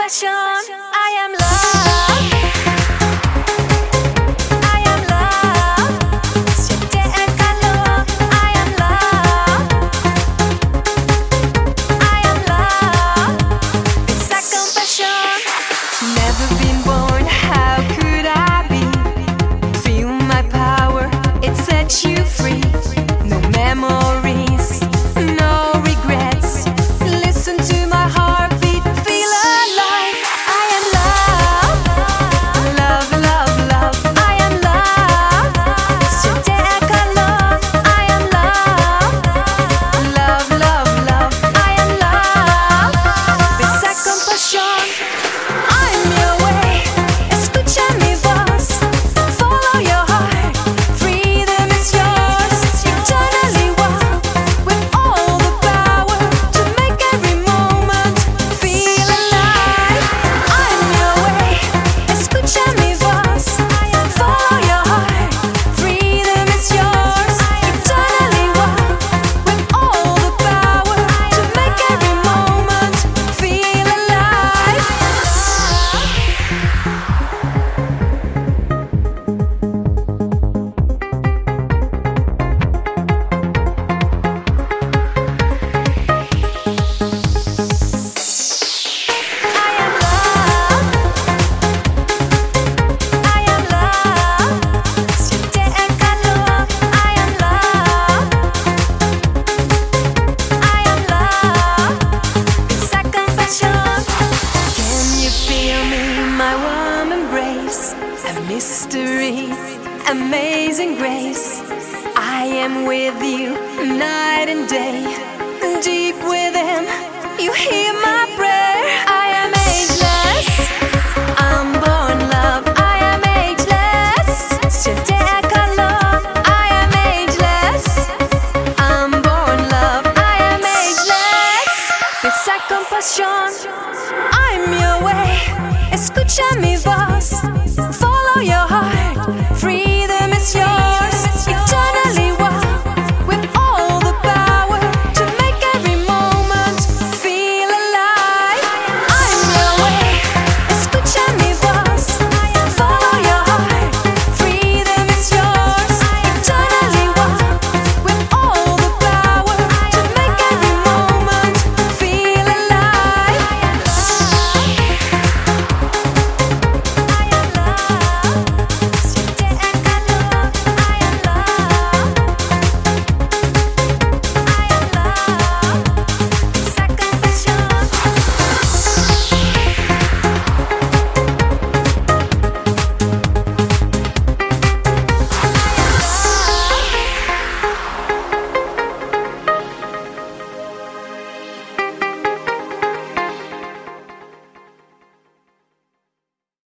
compassion. I am love. I am love. Siete el calor. I am love. I am love. It's a compassion. Never been born, how could I be? Feel my power, it sets you free. No memories, no regrets. Listen to my heartbeat, feel alive. I am love, love, love, love. I am love. Siete el calor. I am love, love, love, love. I am love. It's a compassion. I'm your way. Escucha mi voz. Follow your heart. Freedom is yours. Eternally walk with all the power to make every moment feel alive. I'm your way. Escucha mi voz. Follow your heart. Freedom is yours. Eternally walk with all the power to make every moment feel alive. I am love. I am love. Siente el calor. I am love. I am love. It's a confession. Can you feel me, my warm embrace? A mystery, amazing grace. I am with you night and day. Deep within, you hear my prayer.